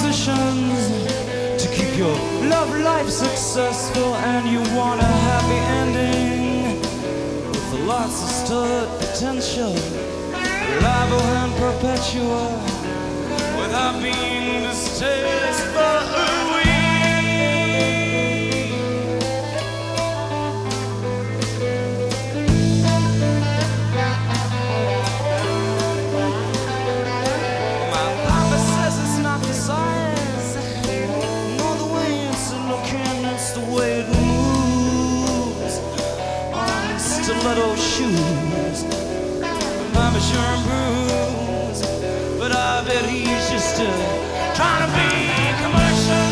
positions to keep your love life successful, and you want a happy ending with lots of stored potential, reliable and perpetual, without being distasteful. Stiletto shoes, Mama sure and bruised, but I bet he's just trying to be commercial.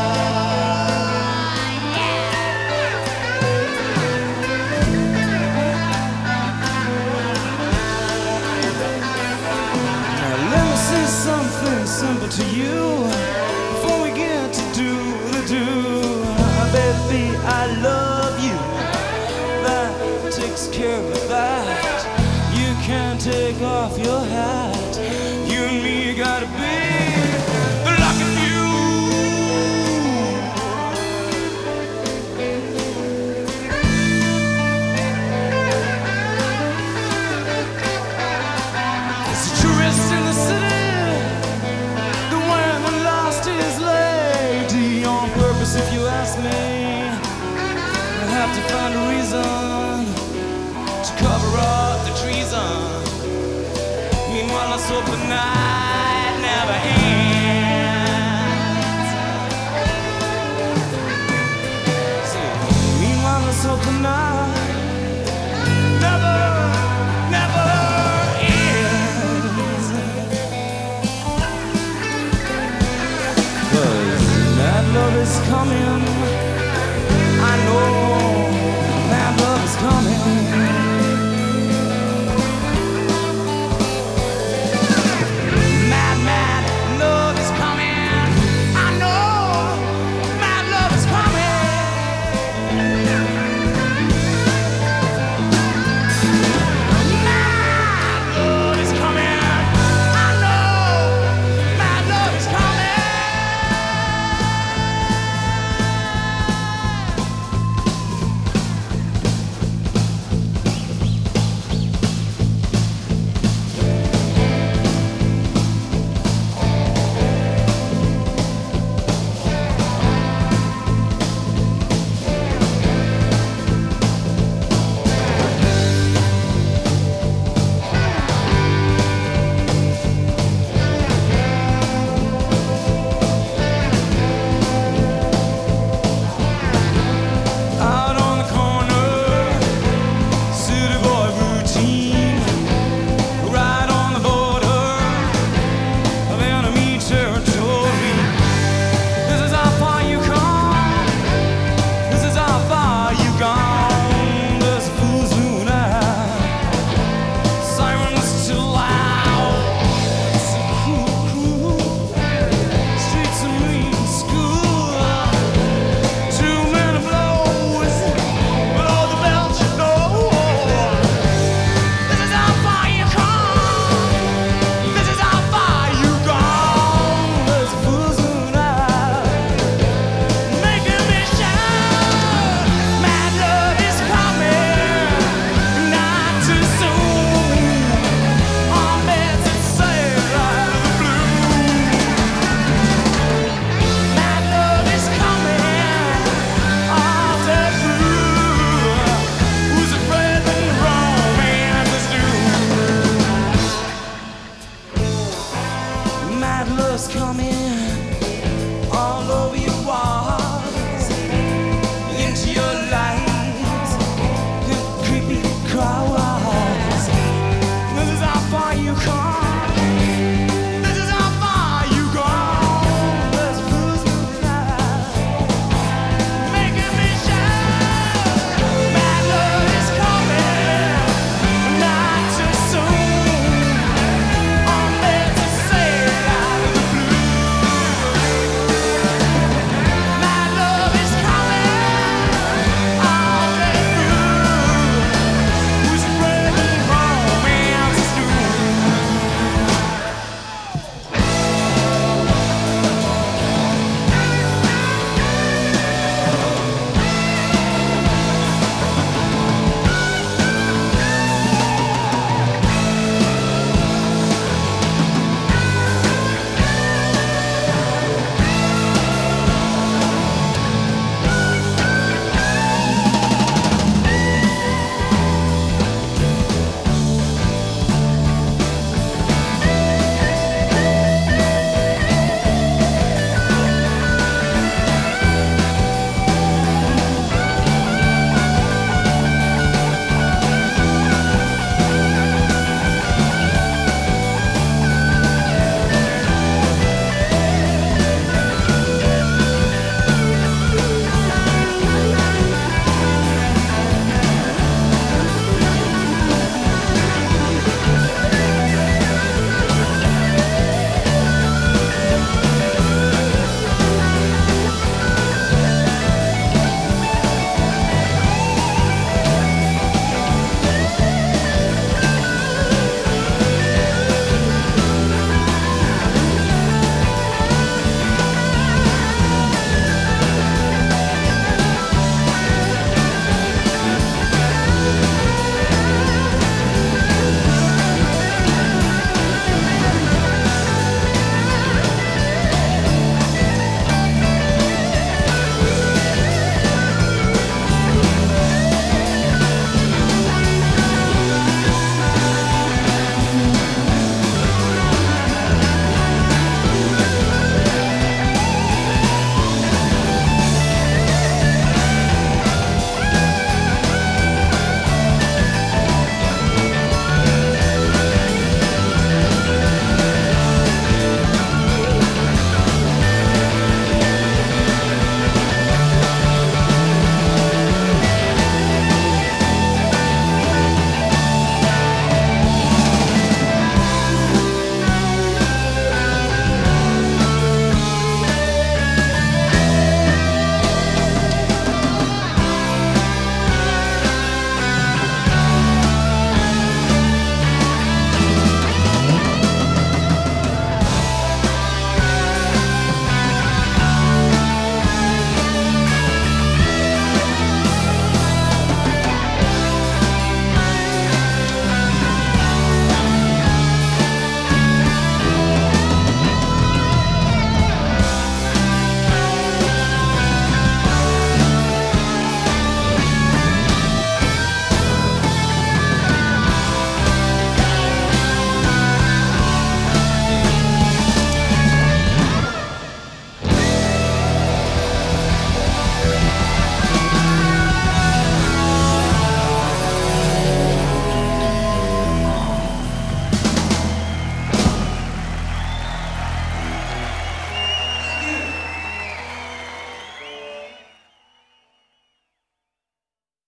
Now let me say something simple to you before we get to do the do. Baby, I love you. That takes care of that. You can't take off your hat. You and me gotta be like a few. There's a tourist in the city, the one that lost his lady on purpose, if you ask me. I have to find a reason to cover up the treason. Meanwhile, let's hope the night never ends. See, meanwhile, let's hope the night never ends. 'Cause that love is coming.